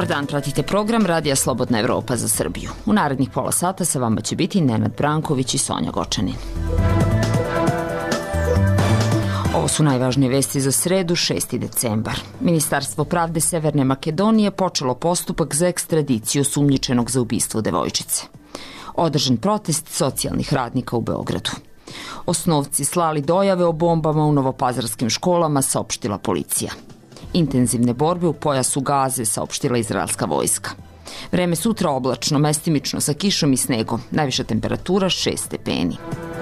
Dobar dan, pratite program Radija Slobodna Evropa za Srbiju. U narednih pola sata sa vama će biti Nenad Branković i Sonja Gočanin. Ovo su najvažnije vesti za sredu, 6. decembar. Ministarstvo pravde Severne Makedonije počelo postupak za ekstradiciju osumnjičenog za ubistvo devojčice. Održan protest socijalnih radnika u Beogradu. Osnovci slali dojave o bombama u novopazarskim školama, saopštila policija. Intenzivne borbe u pojasu Gaze, saopštila izraelska vojska. Vreme sutra oblačno, mestimično sa kišom i snegom. Najviša temperatura 6 stepeni.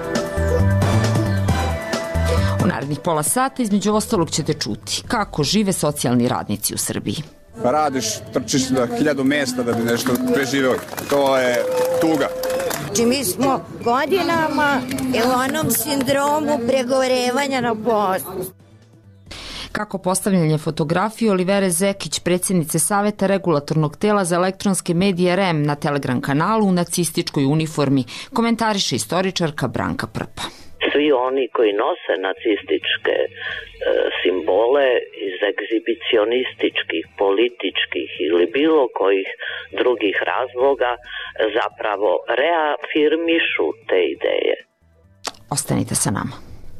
U narednih pola sata između ostalog ćete čuti kako žive socijalni radnici u Srbiji. Radiš, trčiš na 1000 mesta da bi nešto preživeo. To je tuga. Znači mi smo godinama u onom sindromu pregorevanja na poslu. Kako postavljanje fotografije Olivere Zekić, predsjednice Saveta regulatornog tela za elektronske medije REM na Telegram kanalu u nacističkoj uniformi, komentariše istoričarka Branka Prpa. Svi oni koji nose nacističke simbole iz egzibicionističkih, političkih ili bilo kojih drugih razloga zapravo reafirmišu te ideje. Ostanite sa nama.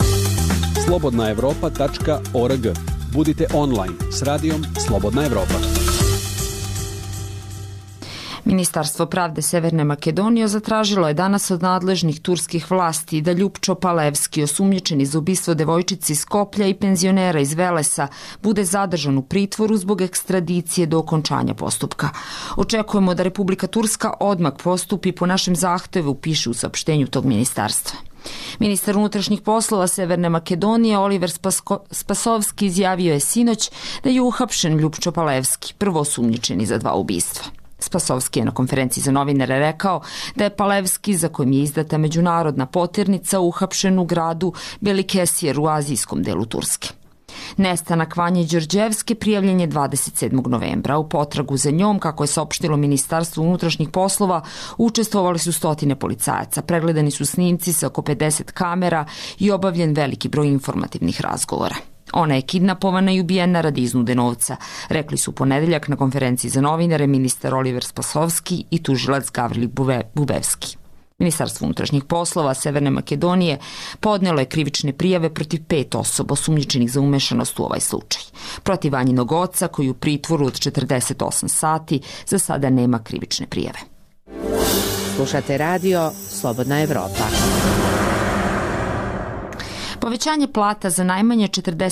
slobodnaevropa.org. Budite online s radijom Slobodna Evropa. Ministarstvo pravde Severne Makedonije zatražilo je danas od nadležnih turskih vlasti da Ljupčo Palevski, osumnjičeni za ubistvo devojčice iz Skoplja i penzionera iz Velesa, bude zadržan u pritvoru zbog ekstradicije do okončanja postupka. Očekujemo da Republika Turska odmah postupi po našem zahtevu, piše u saopštenju tog ministarstva. Ministar unutrašnjih poslova Severne Makedonije Oliver Spasovski izjavio je sinoć da je uhapšen Ljupčo Palevski, prvo osumnjičeni za 2 ubistva. Spasovski je na konferenciji za novinare rekao da je Palevski, za kojim je izdata međunarodna poternica, uhapšen u gradu Belikesir u azijskom delu Turske. Nestanak Vanje Đorđevske prijavljen je 27. novembra. U potragu za njom, kako je saopštilo Ministarstvo unutrašnjih poslova, učestvovali su stotine policajaca, pregledani su snimci sa oko 50 kamera i obavljen veliki broj informativnih razgovora. Ona je kidnapovana i ubijena radi iznude novca, rekli su ponedeljak na konferenciji za novinare ministar Oliver Spasovski i tužilac Gavrili Bubevski. Ministarstvo unutrašnjih poslova Severne Makedonije podnelo je krivične prijave protiv 5 osoba osumnjičenih za umešanost u ovaj slučaj. Protiv Vanjinog oca, koji u pritvoru od 48 sati, za sada nema krivične prijave. Slušate radio Slobodna Evropa. Povećanje plata za najmanje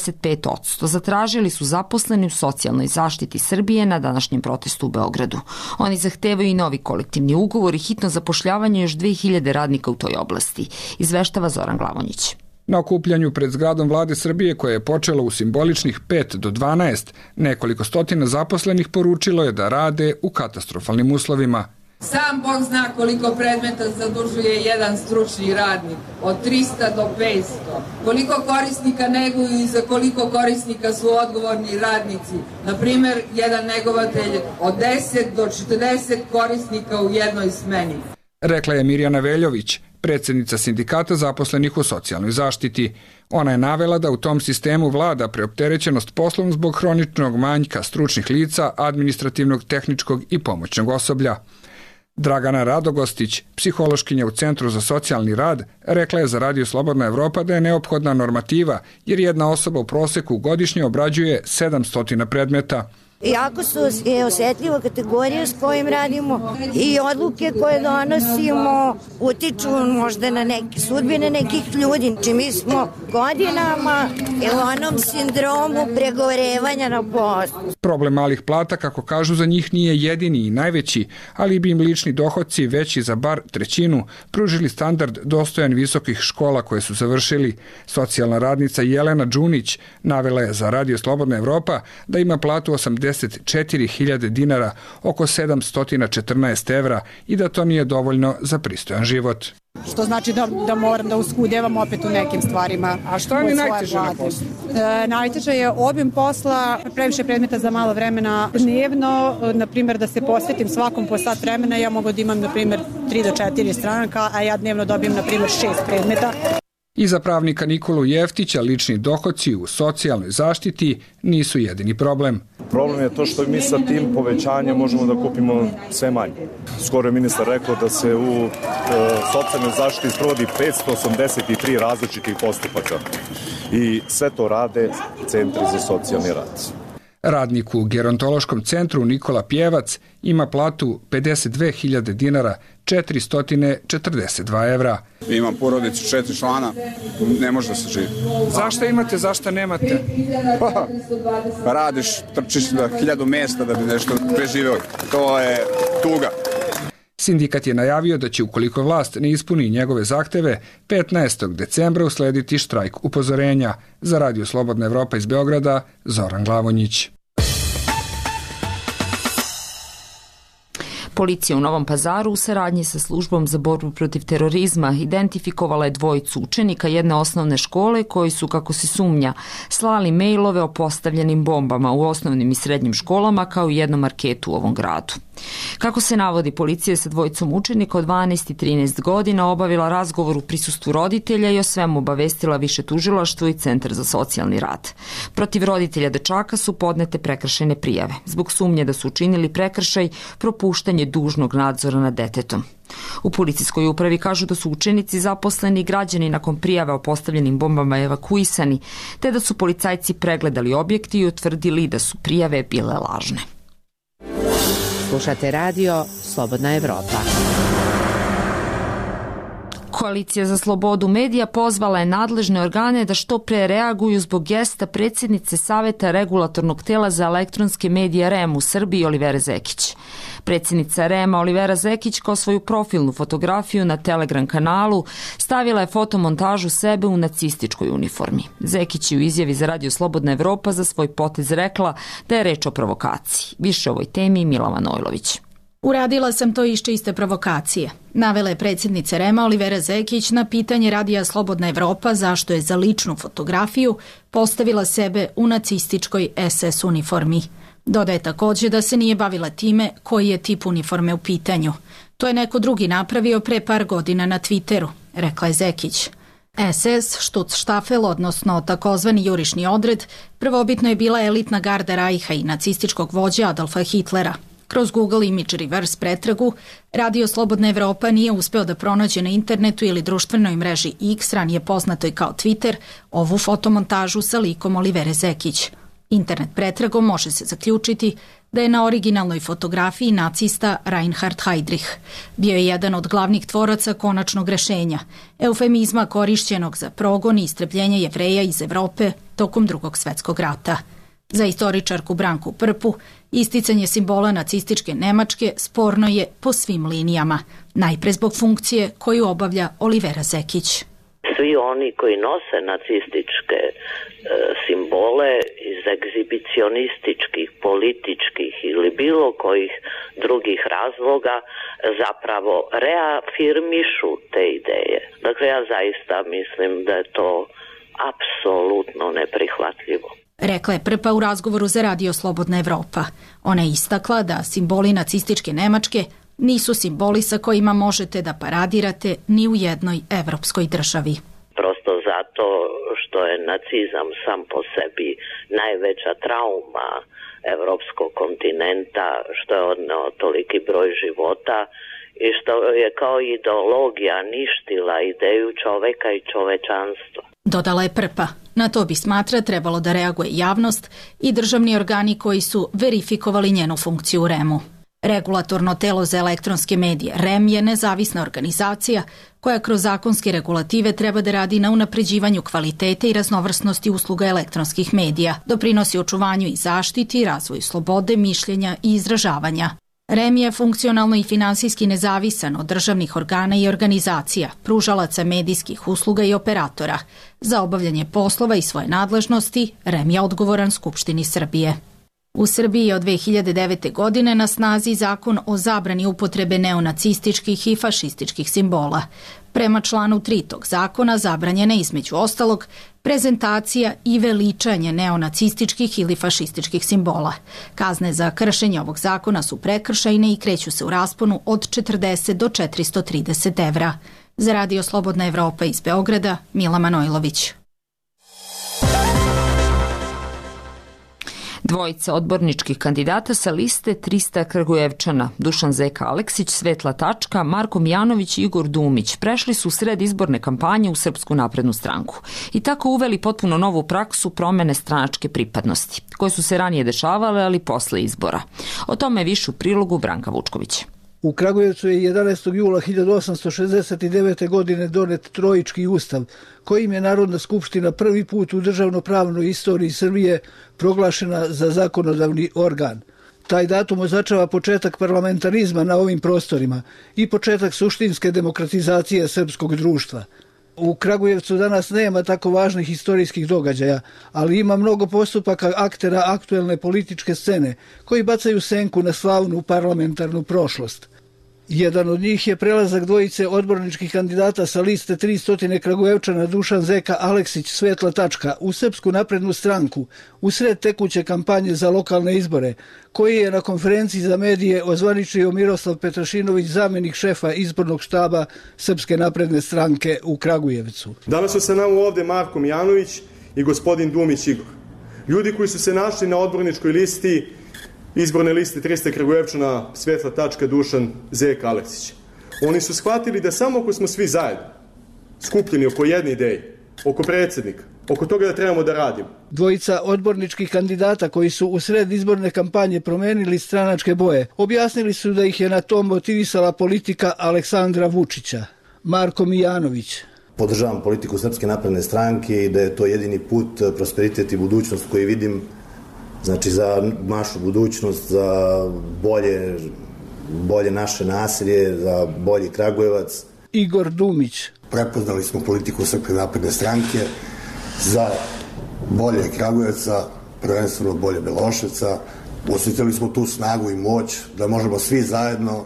45% zatražili su zaposleni u socijalnoj zaštiti Srbije na današnjem protestu u Beogradu. Oni zahtevaju i novi kolektivni ugovor i hitno zapošljavanje još 2000 radnika u toj oblasti, izveštava Zoran Glavonjić. Na okupljanju pred zgradom vlade Srbije, koje je počelo u simboličnih 5 do 12, nekoliko stotina zaposlenih poručilo je da rade u katastrofalnim uslovima. Sam Bog zna koliko predmeta zadužuje jedan stručni radnik, od 300 do 500. Koliko korisnika neguju i za koliko korisnika su odgovorni radnici. Naprimer, jedan negovatelj od 10 do 40 korisnika u jednoj smeni. Rekla je Mirjana Veljović, predsjednica sindikata zaposlenih u socijalnoj zaštiti. Ona je navela da u tom sistemu vlada preopterećenost poslom zbog hroničnog manjka stručnih lica, administrativnog, tehničkog i pomoćnog osoblja. Dragana Radogostić, psihološkinja u Centru za socijalni rad, rekla je za Radio Slobodna Evropa da je neophodna normativa, jer jedna osoba u proseku godišnje obrađuje 700 predmeta. Jako su osjetljiva kategorija s kojim radimo i odluke koje donosimo utiču možda na neke sudbine nekih ljudi. Znači mi smo godinama u onom sindromu pregorevanja na poslu. Problem malih plata, kako kažu, za njih nije jedini i najveći, ali bi im lični dohodci veći za bar trećinu pružili standard dostojan visokih škola koje su završili. Socijalna radnica Jelena Đunić navela je za Radio Slobodna Evropa da ima platu 84.000 dinara, oko 714 evra, i da to nije dovoljno za pristojan život. Što znači da moram da uskudevam opet u nekim stvarima. A što je najteže na poslu? Najteže je obim posla, previše predmeta za malo vremena dnevno, na primjer da se posvetim svakom po sat vremena, ja mogu da imam na primjer 3 do 4 stranaka, a ja dnevno dobijem na primjer 6 predmeta. I za pravnika Nikolu Jeftića lični dohoci u socijalnoj zaštiti nisu jedini problem. Problem je to što mi sa tim povećanjem možemo da kupimo sve manje. Skoro je ministar rekao da se u socijalnoj zaštiti sprovodi 583 različitih postupaka i sve to rade centri za socijalni rad. Radnik u gerontološkom centru Nikola Pjevac ima platu 52.000 dinara, 442 evra. Imam porodicu 4 člana, ne može da se živi. Zašto imate, zašto nemate? Pa radiš, trčiš na 1000 mesta da bi nešto preživeo. To je tuga. Sindikat je najavio da će, ukoliko vlast ne ispuni njegove zahteve, 15. decembra uslediti štrajk upozorenja. Za Radio Slobodna Evropa iz Beograda, Zoran Glavonjić. Policija u Novom Pazaru u saradnji sa službom za borbu protiv terorizma identifikovala je dvojicu učenika jedne osnovne škole koji su, kako se sumnja, slali mejlove o postavljenim bombama u osnovnim i srednjim školama kao i jednom marketu u ovom gradu. Kako se navodi, policija je sa dvojicom učenika od 12 i 13 godina obavila razgovor u prisustvu roditelja i o svemu obavestila više tužilaštvo i Centar za socijalni rad. Protiv roditelja dečaka su podnete prekršajne prijave zbog sumnje da su učinili prekršaj propuštanje dužnog nadzora nad detetom. U policijskoj upravi kažu da su učenici, zaposleni i građani nakon prijave o postavljenim bombama evakuisani, te da su policajci pregledali objekti i utvrdili da su prijave bile lažne. Slušate radio Slobodna Evropa. Koalicija za slobodu medija pozvala je nadležne organe da što pre reaguju zbog gesta predsjednice Saveta regulatornog tela za elektronske medije REM u Srbiji Olivere Zekić. Predsjednica REM-a Olivera Zekić kao svoju profilnu fotografiju na Telegram kanalu stavila je fotomontažu sebe u nacističkoj uniformi. Zekić je u izjavi za Radio Slobodna Evropa za svoj potez rekla da je reč o provokaciji. Više o ovoj temi Mila Manojlović. Uradila sam to iz čiste provokacije. Navela je predsjednica REM-a Olivera Zekić na pitanje Radija Slobodna Evropa zašto je za ličnu fotografiju postavila sebe u nacističkoj SS uniformi. Dodaje također da se nije bavila time koji je tip uniforme u pitanju. To je neko drugi napravio pre par godina na Twitteru, rekla je Zekić. SS, Schutzstaffel, odnosno takozvani jurišni odred, prvobitno je bila elitna garda Rajha i nacističkog vođa Adolfa Hitlera. Kroz Google Image Reverse pretragu, Radio Slobodna Evropa nije uspeo da pronađe na internetu ili društvenoj mreži X, ranije poznatoj kao Twitter, ovu fotomontažu sa likom Olivere Zekić. Internet pretragom može se zaključiti da je na originalnoj fotografiji nacista Reinhard Heydrich. Bio je jedan od glavnih tvoraca konačnog rešenja, eufemizma korišćenog za progon i istrebljenje Jevreja iz Evrope tokom Drugog svjetskog rata. Za istoričarku Branku Prpu, isticanje simbola nacističke Nemačke sporno je po svim linijama, najpre zbog funkcije koju obavlja Olivera Zekić. Svi oni koji nose nacističke simbole iz egzibicionističkih, političkih ili bilo kojih drugih razloga zapravo reafirmišu te ideje. Dakle, ja zaista mislim da je to apsolutno neprihvatljivo. Rekla je Prpa u razgovoru za Radio Slobodna Evropa. Ona je istakla da simboli nacističke Nemačke nisu simboli sa kojima možete da paradirate ni u jednoj evropskoj državi. Prosto zato što je nacizam sam po sebi najveća trauma evropskog kontinenta, što je odneo toliki broj života i što je kao ideologija ništila ideju čoveka i čovečanstva. Dodala je Prpa. Na to bi, smatra, trebalo da reaguje javnost i državni organi koji su verifikovali njenu funkciju u REM-u. Regulatorno telo za elektronske medije REM je nezavisna organizacija koja kroz zakonske regulative treba da radi na unapređivanju kvalitete i raznovrsnosti usluga elektronskih medija, doprinosi očuvanju i zaštiti, razvoju slobode, mišljenja i izražavanja. REM je funkcionalno i finansijski nezavisan od državnih organa i organizacija, pružalaca medijskih usluga i operatora. Za obavljanje poslova i svoje nadležnosti REM je odgovoran Skupštini Srbije. U Srbiji je od 2009. godine na snazi zakon o zabrani upotrebe neonacističkih i fašističkih simbola. Prema članu 3 tog zakona zabranjena je između ostalog prezentacija i veličanje neonacističkih ili fašističkih simbola. Kazne za kršenje ovog zakona su prekršajne i kreću se u rasponu od 40 do 430 evra. Za Radio Slobodna Evropa iz Beograda, Mila Manojlović. Dvojica odborničkih kandidata sa liste 300 Kragujevčana, Dušan Zeka Aleksić, Svetla Tačka, Marko Mijanović i Igor Dumić, prešli su sred izborne kampanje u Srpsku naprednu stranku i tako uveli potpuno novu praksu promene stranačke pripadnosti, koje su se ranije dešavale, ali posle izbora. O tome više u prilogu Branka Vučkovića. U Kragujevcu je 11. jula 1869. godine donet Trojički ustav, kojim je Narodna skupština prvi put u državnopravnoj istoriji Srbije proglašena za zakonodavni organ. Taj datum označava početak parlamentarizma na ovim prostorima i početak suštinske demokratizacije srpskog društva. U Kragujevcu danas nema tako važnih istorijskih događaja, ali ima mnogo postupaka aktera aktuelne političke scene koji bacaju senku na slavnu parlamentarnu prošlost. Jedan od njih je prelazak dvojice odborničkih kandidata sa liste 300 Kragujevčana Dušan Zeka Aleksić Svetla Tačka u Srpsku naprednu stranku u sred tekuće kampanje za lokalne izbore, koji je na konferenciji za medije ozvaničio Miroslav Petrašinović, zamenik šefa izbornog štaba Srpske napredne stranke u Kragujevcu. Danas su sa nama ovde Marko Mijanović i gospodin Dumić Igor. Ljudi koji su se našli na odborničkoj listi izborne liste 300 Kragujevčana Svetla Tačka Dušan Zeka Aleksić. Oni su shvatili da samo ako smo svi zajedno skupljeni oko jedne ideje, oko predsjednika, oko toga da trebamo da radimo. Dvojica odborničkih kandidata koji su u sred izborne kampanje promenili stranačke boje, objasnili su da ih je na tom motivisala politika Aleksandra Vučića. Marko Mijanović. Podržavam politiku Srpske napredne stranke i da je to jedini put, prosperitet i budućnost koji vidim, znači za našu budućnost, za bolje naše naselje, za bolji Kragujevac. Igor Dumić. Prepoznali smo politiku Srpske napredne stranke za bolje Kragujevca, prvenstveno bolje Beloševca. Osjetili smo tu snagu i moć da možemo svi zajedno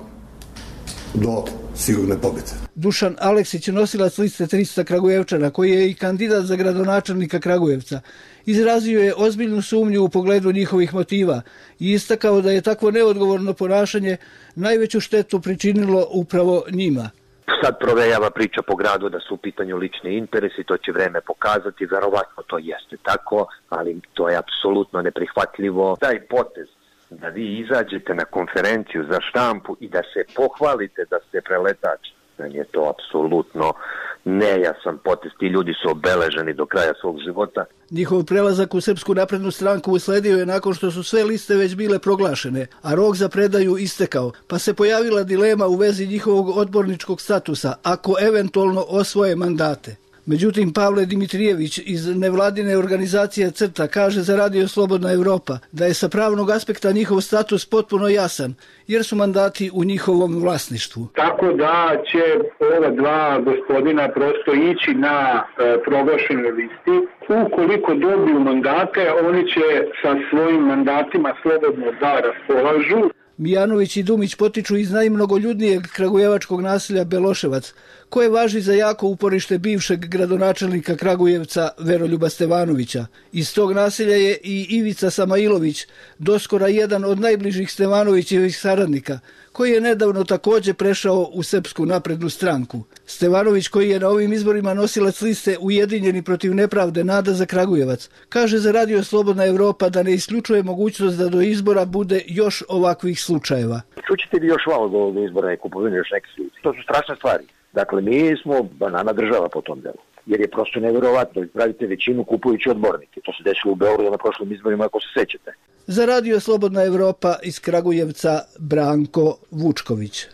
do sigurne pobjede. Dušan Aleksić, nosilac liste 300 Kragujevčana, koji je i kandidat za gradonačelnika Kragujevca, izrazio je ozbiljnu sumnju u pogledu njihovih motiva i istakao da je takvo neodgovorno ponašanje najveću štetu pričinilo upravo njima. Sad provejava priča po gradu da su u pitanju lični interesi, to će vreme pokazati, verovatno to jeste tako, ali to je apsolutno neprihvatljivo. Taj potez da vi izađete na konferenciju za štampu i da se pohvalite da ste preletač, meni je to apsolutno nejasan potez. Ti ljudi su obeleženi do kraja svog života. Njihov prelazak u Srpsku naprednu stranku usledio je nakon što su sve liste već bile proglašene, a rok za predaju istekao, pa se pojavila dilema u vezi njihovog odborničkog statusa, ako eventualno osvoje mandate. Međutim, Pavle Dimitrijević iz nevladine organizacije CRTA kaže za Radio Slobodna Evropa da je sa pravnog aspekta njihov status potpuno jasan, jer su mandati u njihovom vlasništvu. Tako da će ova dva gospodina prosto ići na proglašenoj listi. Ukoliko dobiju mandate, oni će sa svojim mandatima slobodno da raspolažu. Mijanović i Dumić potiču iz najmnogoljudnijeg kragujevačkog naselja Beloševac, koje važi za jako uporište bivšeg gradonačelnika Kragujevca Veroljuba Stevanovića. Iz tog naselja je i Ivica Samailović, doskora jedan od najbližih Stevanovićevih saradnika, koji je nedavno također prešao u Srpsku naprednu stranku. Stevanović, koji je na ovim izborima nosilac liste Ujedinjeni protiv nepravde Nada za Kragujevac, kaže za Radio Slobodna Evropa da ne isključuje mogućnost da do izbora bude još ovakvih slučajeva. Čućete li još malo do izbora i kupovine još neke slučaje? To su strašne stvari. Dakle, mi smo banana država po tom delu. Jer je prosto nevjerovatno. Pravite većinu kupujući odbornike. To se desilo u Beogradu na prošlim izborima, ako se sećate. Za Radio Slobodna Evropa iz Kragujevca Branko Vučković.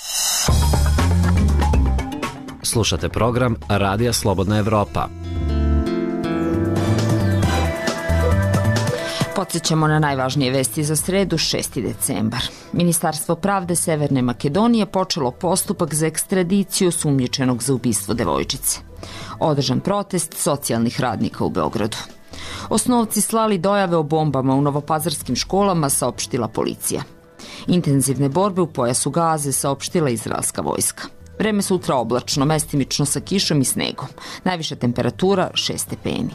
Slušate program Radija Slobodna Evropa. Podsjećamo na najvažnije vesti za sredu, 6. decembar. Ministarstvo pravde Severne Makedonije počelo postupak za ekstradiciju osumnjičenog za ubistvo devojčice. Održan protest socijalnih radnika u Beogradu. Osnovci slali dojave o bombama u novopazarskim školama, saopštila policija. Intenzivne borbe u pojasu Gaze, saopštila izraelska vojska. Vreme sutra oblačno, mestimično sa kišom i snegom. Najviša temperatura 6 stepeni.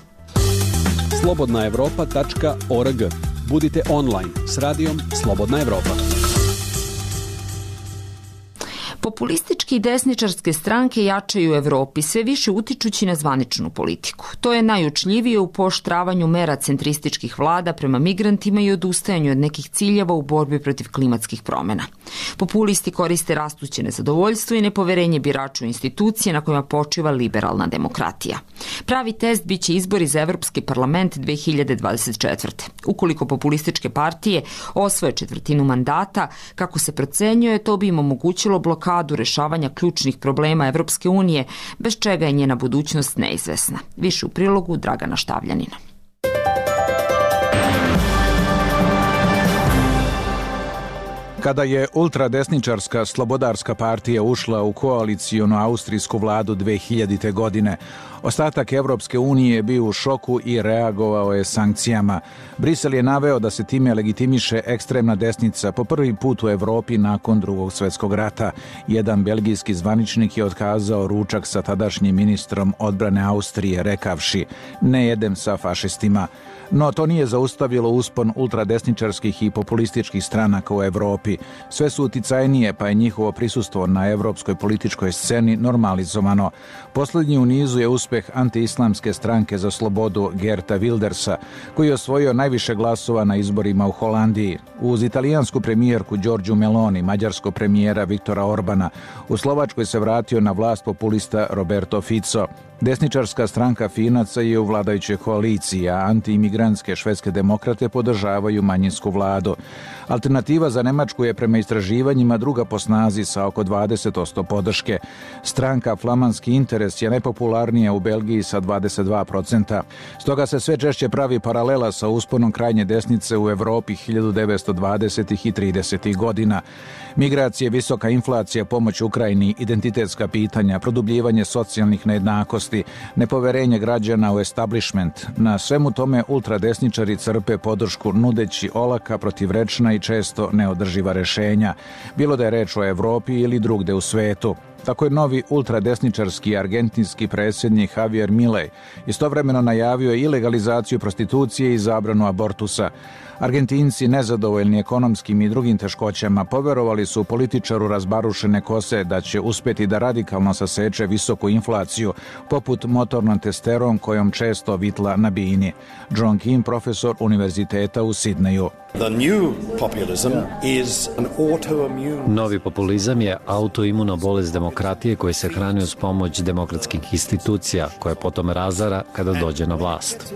slobodnaevropa.org. Budite online s radijom Slobodna Evropa. Populističke i desničarske stranke jačaju u Evropi, sve više utičući na zvaničnu politiku. To je najučljivije u pooštravanju mera centrističkih vlada prema migrantima i odustajanju od nekih ciljeva u borbi protiv klimatskih promjena. Populisti koriste rastuće nezadovoljstvo i nepoverenje birača u institucije na kojima počiva liberalna demokratija. Pravi test biće izbori za Evropski parlament 2024. Ukoliko populističke partije osvoje četvrtinu mandata, kako se procenjuje, to bi im omogućilo blokadu rešavanja ključnih problema Evropske unije, bez čega je njena budućnost neizvesna. Više u prilogu Dragana Štavljanina. Kada je ultradesničarska Slobodarska partija ušla u koalicijonu austrijsku vladu 2000. godine, ostatak Evropske unije je bio u šoku i reagovao je sankcijama. Brisel je naveo da se time legitimiše ekstremna desnica po prvi put u Evropi nakon Drugog svjetskog rata. Jedan belgijski zvaničnik je otkazao ručak sa tadašnjim ministrom odbrane Austrije, rekavši: "Ne jedem sa fašistima." No to nije zaustavilo uspon ultradesničarskih i populističkih stranaka u Evropi. Sve su uticajnije, pa je njihovo prisustvo na evropskoj političkoj sceni normalizovano. Posljednji u nizu je uspeh antiislamske stranke za slobodu Geerta Wildersa, koji je osvojio najviše glasova na izborima u Holandiji. Uz italijansku premijerku Giorgiu Meloni, mađarskog premijera Viktora Orbana, u Slovačkoj se vratio na vlast populista Roberto Fico. Desničarska stranka Finaca je u vladajućoj koaliciji, a antiimigrantske švedske demokrate podržavaju manjinsku vladu. Alternativa za Nemačku je prema istraživanjima druga po snazi sa oko 20% podrške. Stranka Flamanski interes je najpopularnija u Belgiji sa 22%. Stoga se sve češće pravi paralela sa usponom krajnje desnice u Evropi 1920. i 30. godina. Migracije, visoka inflacija, pomoć Ukrajini, identitetska pitanja, produbljivanje socijalnih nejednakosti, nepoverenje građana u establishment. Na svemu tome ultradesničari crpe podršku nudeći olaka, protivrečna i često neodrživa rešenja, bilo da je reč o Evropi ili drugde u svetu. Tako je novi ultradesničarski argentinski predsjednik Javier Milei istovremeno najavio i legalizaciju prostitucije i zabranu abortusa. Argentinci, nezadovoljni ekonomskim i drugim teškoćama, poverovali su političaru razbarušene kose da će uspjeti da radikalno saseče visoku inflaciju, poput motornom testerom kojom često vitla na bini. John Kim, profesor univerziteta u Sidneju. Novi populizam je autoimuna bolest demokratije koja se hrani uz pomoć demokratskih institucija, koje potom razara kada dođe na vlast.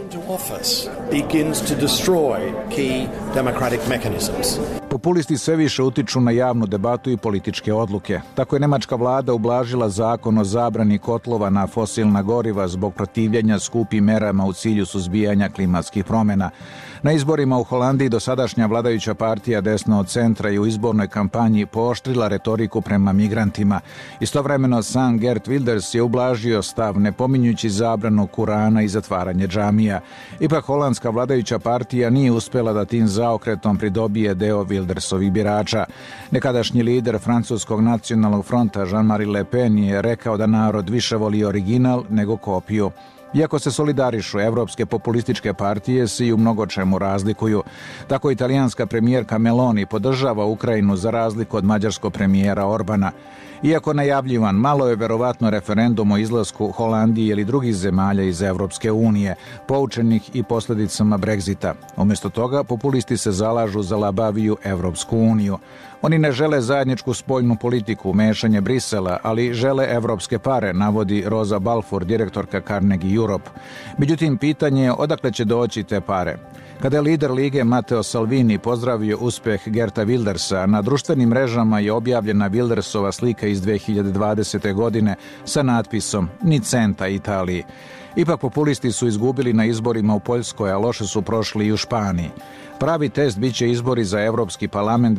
Populisti sve više utiču na javnu debatu i političke odluke. Tako je nemačka vlada ublažila zakon o zabrani kotlova na fosilna goriva zbog protivljenja skupim merama u cilju suzbijanja klimatskih promjena. Na izborima u Holandiji dosadašnja vladajuća partija desno od centra i u izbornoj kampanji pooštrila retoriku prema migrantima. Istovremeno sam Geert Wilders je ublažio stav ne pominjući zabranu Kurana i zatvaranje džamija. Ipak holandska vladajuća partija nije uspjela da tim zaokretom pridobije deo Wildersovih birača. Nekadašnji lider francuskog nacionalnog fronta Jean-Marie Le Pen je rekao da narod više voli original nego kopiju. Iako se solidarišu, evropske populističke partije se i u mnogo čemu razlikuju. Tako italijanska premijerka Meloni podržava Ukrajinu za razliku od mađarskog premijera Orbana. Iako najavljivan, malo je verovatno referendum o izlasku Holandije ili drugih zemalja iz Evropske unije, poučenih i posljedicama Brexita. Umjesto toga, populisti se zalažu za labaviju Evropsku uniju. Oni ne žele zajedničku spoljnu politiku, mešanje Brisela, ali žele evropske pare, navodi Rosa Balfour, direktorka Carnegie Europe. Međutim, pitanje je odakle će doći te pare. Kada je lider Lige Matteo Salvini pozdravio uspjeh Geerta Wildersa, na društvenim mrežama je objavljena Wildersova slika iz 2020. godine sa natpisom "Ni centa Italiji". Ipak populisti su izgubili na izborima u Poljskoj, a loše su prošli i u Španiji. Pravi test biće izbori za Evropski parlament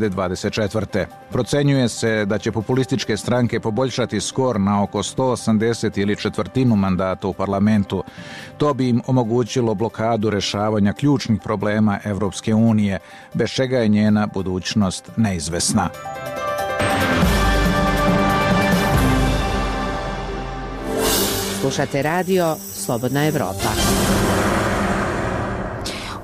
2024. Procenjuje se da će populističke stranke poboljšati skor na oko 180 ili četvrtinu mandata u parlamentu. To bi im omogućilo blokadu rešavanja ključnih problema Evropske unije, bez čega je njena budućnost neizvesna. Slušate radio Slobodna Evropa.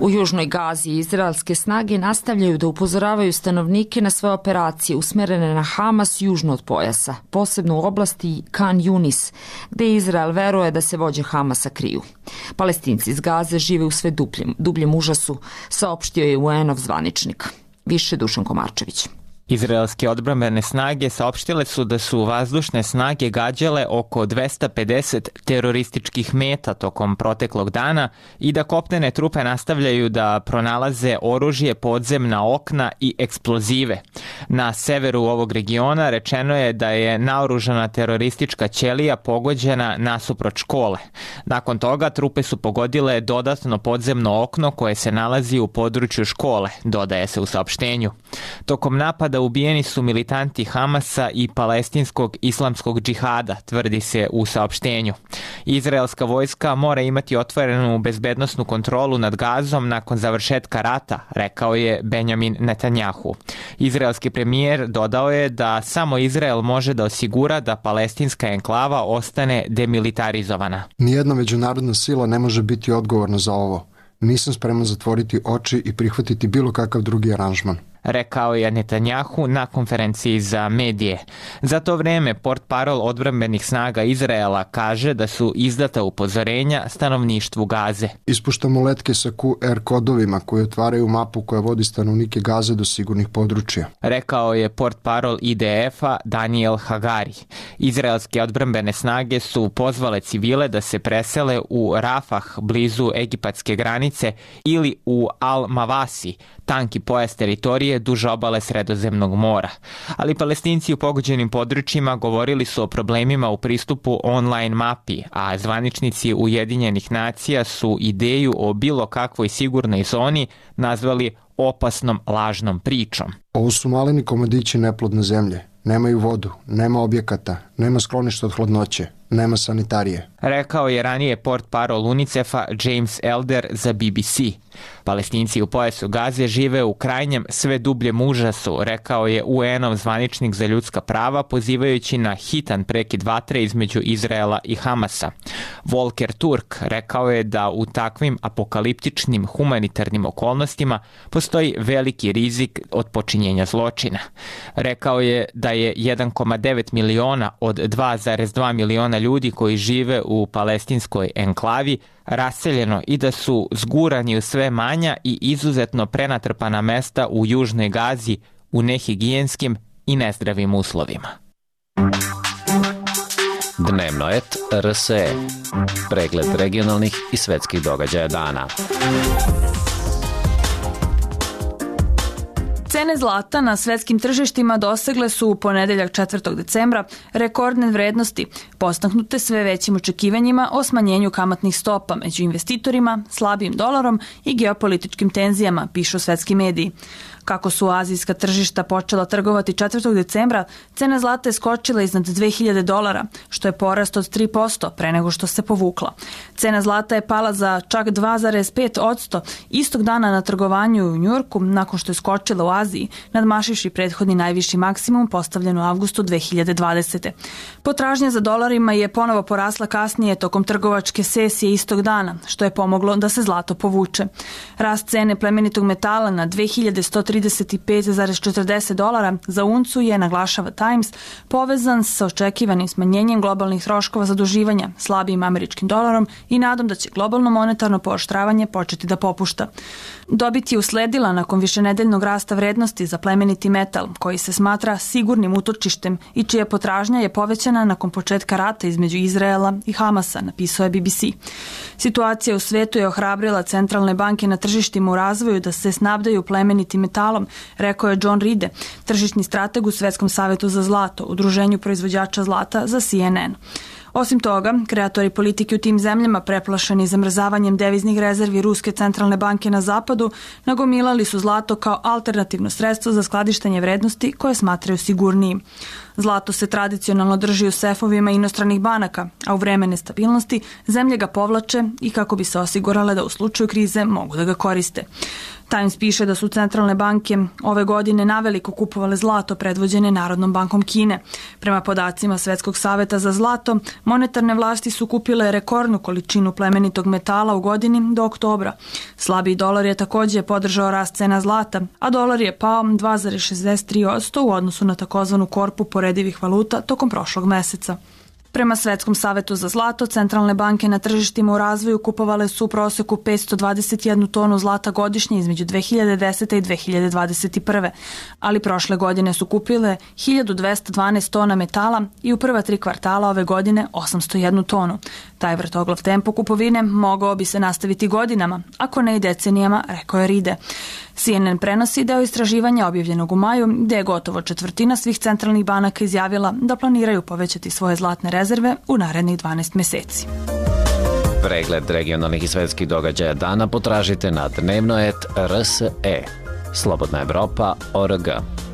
U južnoj Gazi izraelske snage nastavljaju da upozoravaju stanovnike na sve operacije usmerene na Hamas južno od pojasa, posebno u oblasti Khan Yunis, gde Izrael veruje da se vođe Hamasa kriju. Palestinci iz Gaze žive u sve dubljem užasu, saopštio je UN-ov zvaničnik. Više Dušan Komarčević. Izraelske odbrambene snage saopštile su da su vazdušne snage gađale oko 250 terorističkih meta tokom proteklog dana i da kopnene trupe nastavljaju da pronalaze oružje, podzemna okna i eksplozive. Na severu ovog regiona rečeno je da je naoružana teroristička ćelija pogođena nasuprot škole. Nakon toga trupe su pogodile dodatno podzemno okno koje se nalazi u području škole, dodaje se u saopštenju. Tokom napada ubijeni su militanti Hamasa i palestinskog islamskog džihada, tvrdi se u saopštenju. Izraelska vojska mora imati otvorenu bezbednosnu kontrolu nad Gazom nakon završetka rata, rekao je Benjamin Netanjahu. Izraelski premijer dodao je da samo Izrael može da osigura da palestinska enklava ostane demilitarizovana. Nijedna međunarodna sila ne može biti odgovorna za ovo. Nisam spreman zatvoriti oči i prihvatiti bilo kakav drugi aranžman, rekao je Netanjahu na konferenciji za medije. Za to vreme portparol odbrambenih snaga Izraela kaže da su izdata upozorenja stanovništvu Gaze. Ispuštamo letke sa QR kodovima koji otvaraju mapu koja vodi stanovnike Gaze do sigurnih područja, rekao je portparol IDF-a Daniel Hagari. Izraelske odbrambene snage su pozvale civile da se presele u Rafah blizu egipatske granice ili u Al-Mavasi, tanki pojas teritorije duž obale Sredozemnog mora. Ali Palestinci u pogođenim područjima govorili su o problemima u pristupu online mapi, a zvaničnici Ujedinjenih nacija su ideju o bilo kakvoj sigurnoj zoni nazvali opasnom lažnom pričom. Ovo su maleni komadići neplodne zemlje. Nemaju vodu, nema objekata, nema skloništa od hladnoće, nema sanitarije, rekao je ranije portparol UNICEF-a James Elder za BBC. Palestinci u pojasu Gaze žive u krajnjem sve dubljem užasu, rekao je UN-ov zvaničnik za ljudska prava, pozivajući na hitan prekid vatre između Izraela i Hamasa. Volker Turk rekao je da u takvim apokaliptičnim humanitarnim okolnostima postoji veliki rizik od počinjenja zločina. Rekao je da je 1,9 miliona od 2,2 miliona ljudi koji žive u palestinskoj enklavi raseljeno i da su zgurani u sve manja i izuzetno prenatrpana mesta u južnoj Gazi u nehigijenskim i nezdravim uslovima. Dnevno et RSE. Pregled regionalnih i svetskih događaja dana. Cene zlata na svetskim tržištima dosegle su u ponedeljak 4. decembra rekordne vrednosti, podstaknute sve većim očekivanjima o smanjenju kamatnih stopa među investitorima, slabijim dolarom i geopolitičkim tenzijama, pišu svetski mediji. Kako su azijska tržišta počela trgovati 4. decembra, cena zlata je skočila iznad $2000, što je porast od 3% pre nego što se povukla. Cena zlata je pala za čak 2,5% istog dana na trgovanju u Njujorku, nakon što je skočila u Aziji, nadmašivši prethodni najviši maksimum postavljen u avgustu 2020. Potražnja za dolarima je ponovo porasla kasnije tokom trgovačke sesije istog dana, što je pomoglo da se zlato povuče. Rast cene plemenitog metala na 2135,40 dolara za uncu je, naglašava Times, povezan sa očekivanim smanjenjem globalnih troškova zaduživanja, slabijim američkim dolarom i nadom da će globalno monetarno pooštravanje početi da popušta. Dobit je usledila nakon višenedeljnog rasta vrednosti za plemeniti metal, koji se smatra sigurnim utočištem i čija potražnja je povećana nakon početka rata između Izraela i Hamasa, napisao je BBC. Situacija u svetu je ohrabrila centralne banke na tržištima u razvoju da se snabdaju plemenitim metalom, rekao je John Ride, tržišni strateg u Svetskom savetu za zlato, udruženju proizvođača zlata za CNN. Osim toga, kreatori politike u tim zemljama, preplašeni zamrzavanjem deviznih rezervi Ruske centralne banke na zapadu, nagomilali su zlato kao alternativno sredstvo za skladištenje vrednosti koje smatraju sigurnijim. Zlato se tradicionalno drži u sefovima inostranih banaka, a u vreme nestabilnosti zemlje ga povlače i kako bi se osigurale da u slučaju krize mogu da ga koriste. Times piše da su centralne banke ove godine naveliko kupovale zlato predvođene Narodnom bankom Kine. Prema podacima Svetskog saveta za zlato, monetarne vlasti su kupile rekordnu količinu plemenitog metala u godini do oktobra. Slabiji dolar je takođe podržao rast cena zlata, a dolar je pao 2,63% u odnosu na takozvanu korpu poredivih valuta tokom prošlog meseca. Prema Svetskom savetu za zlato, centralne banke na tržištima u razvoju kupovale su u proseku 521 tonu zlata godišnje između 2010. i 2021. Ali prošle godine su kupile 1212 tona metala i u prva 3 kvartala ove godine 801 tonu. Taj vrtoglav tempo kupovine mogao bi se nastaviti godinama, ako ne i decenijama, rekao je Ride. CNN prenosi deo istraživanja objavljenog u maju, gde je gotovo 1/4 svih centralnih banaka izjavila da planiraju povećati svoje zlatne rezerve u narednih 12 meseci. Pregled regionalnih i svetskih događaja dana potražite na dnevno.rs.e. Slobodna Evropa.org.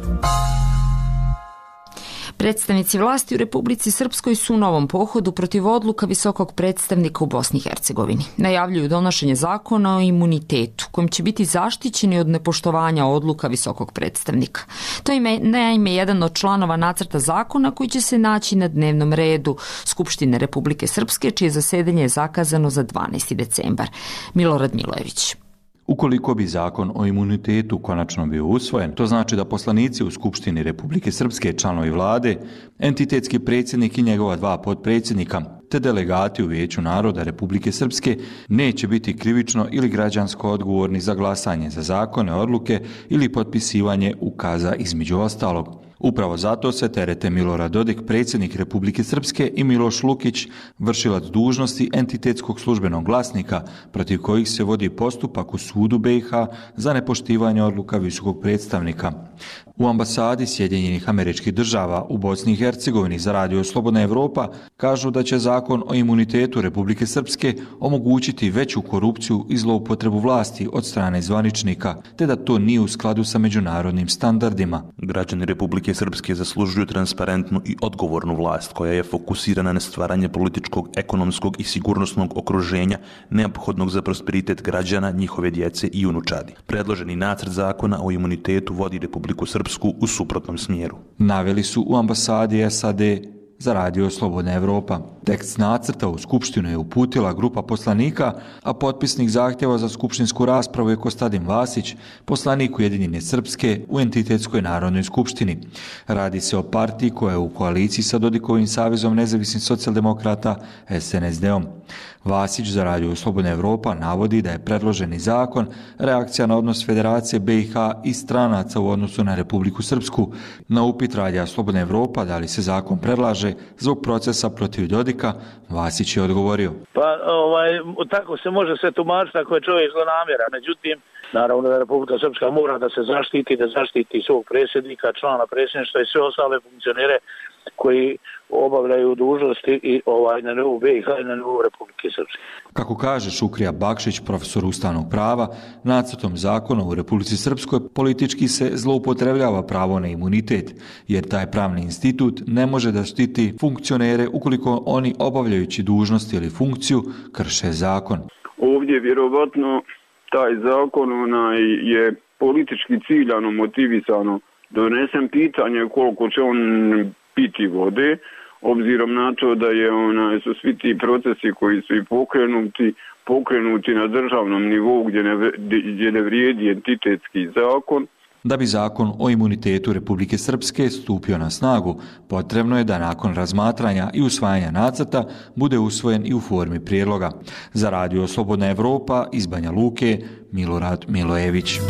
Predstavnici vlasti u Republici Srpskoj su u novom pohodu protiv odluka visokog predstavnika u Bosni i Hercegovini. Najavljuju donošenje zakona o imunitetu, kojim će biti zaštićeni od nepoštovanja odluka visokog predstavnika. To je naime jedan od članova nacrta zakona koji će se naći na dnevnom redu Skupštine Republike Srpske, čije zasedanje je zakazano za 12. decembar. Milorad Milojević. Ukoliko bi zakon o imunitetu konačno bio usvojen, to znači da poslanici u Skupštini Republike Srpske, članovi vlade, entitetski predsjednik i njegova 2 potpredsjednika, te delegati u Vijeću naroda Republike Srpske neće biti krivično ili građansko odgovorni za glasanje za zakone, odluke ili potpisivanje ukaza između ostalog. Upravo zato se terete Milorad Dodik, predsjednik Republike Srpske, i Miloš Lukić, vršilac dužnosti entitetskog službenog glasnika, protiv kojih se vodi postupak u sudu BiH za nepoštivanje odluka visokog predstavnika. U ambasadi Sjedinjenih Američkih Država u Bosni i Hercegovini za Radio Slobodna Evropa kažu da će zakon o imunitetu Republike Srpske omogućiti veću korupciju i zloupotrebu vlasti od strane zvaničnika, te da to nije u skladu sa međunarodnim standardima. Građani Republike Srpske zaslužuju transparentnu i odgovornu vlast koja je fokusirana na stvaranje političkog, ekonomskog i sigurnosnog okruženja neophodnog za prosperitet građana, njihove djece i unučadi. Predloženi nacrt zakona o imunitetu vodi Republiku Srpsku u suprotnom smjeru. Naveli su u ambasadi SAD za Radio Slobodna Evropa. Tekst nacrta u Skupštinu je uputila grupa poslanika, a potpisnik zahtjeva za skupštinsku raspravu je Kostadin Vasić, poslanik Ujedinjene Srpske u entitetskoj Narodnoj skupštini. Radi se o partiji koja je u koaliciji sa Dodikovim savezom nezavisnih socijaldemokrata SNSD-om. Vasić za Radio Slobodna Evropa navodi da je predloženi zakon reakcija na odnos Federacije BiH i stranaca u odnosu na Republiku Srpsku. Na upit Radija Slobodna Evropa da li se zakon predlaže zbog procesa protiv Dodika, Vasić je odgovorio. Pa tako se može sve tumačiti ako je čovjek zlonamjeran. Međutim, naravno da Republika Srpska mora da se zaštiti svog predsjednika, člana predsjedništva i sve ostale funkcionere koji obavljaju dužnosti i na nivou BiH i na nivou Republike Srpske. Kako kaže Šukrija Bakšić, profesor ustavnog prava, nacrtom zakona u Republici Srpskoj politički se zloupotrebljava pravo na imunitet, jer taj pravni institut ne može da štiti funkcionere ukoliko oni obavljajući dužnost ili funkciju krše zakon. Ovdje vjerovatno taj zakon je politički ciljano motivisano donesen, pitanje koliko će on piti vode, obzirom na to da su svi ti procesi koji su i pokrenuti na državnom nivou gdje ne vrijedi entitetski zakon. Da bi zakon o imunitetu Republike Srpske stupio na snagu, potrebno je da nakon razmatranja i usvajanja nacrta bude usvojen i u formi prijedloga. Za Radio Slobodna Evropa iz Banja Luke, Milorad Milojević.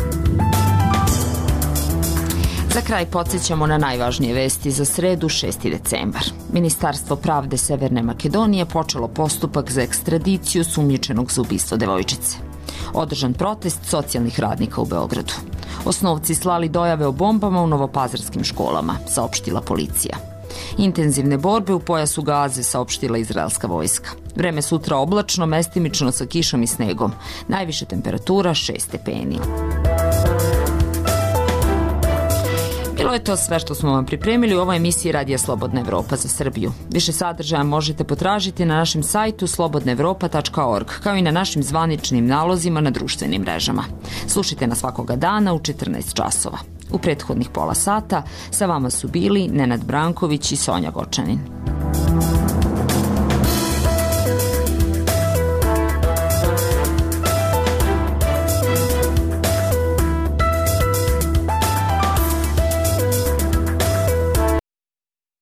Za kraj podsjećamo na najvažnije vesti za sredu 6. decembar. Ministarstvo pravde Severne Makedonije počelo postupak za ekstradiciju sumnjičenog za ubistvo devojčice. Održan protest socijalnih radnika u Beogradu. Osnovci slali dojave o bombama u novopazarskim školama, saopštila policija. Intenzivne borbe u pojasu Gaze, saopštila izraelska vojska. Vreme sutra oblačno, mestimično sa kišom i snegom. Najviša temperatura 6 stepeni. Bilo je to sve što smo vam pripremili u ovoj emisiji Radija Slobodna Evropa za Srbiju. Više sadržaja možete potražiti na našem sajtu slobodnaevropa.org, kao i na našim zvaničnim nalozima na društvenim mrežama. Slušajte nas svakoga dana u 14 časova. U prethodnih pola sata sa vama su bili Nenad Branković i Sonja Gočanin.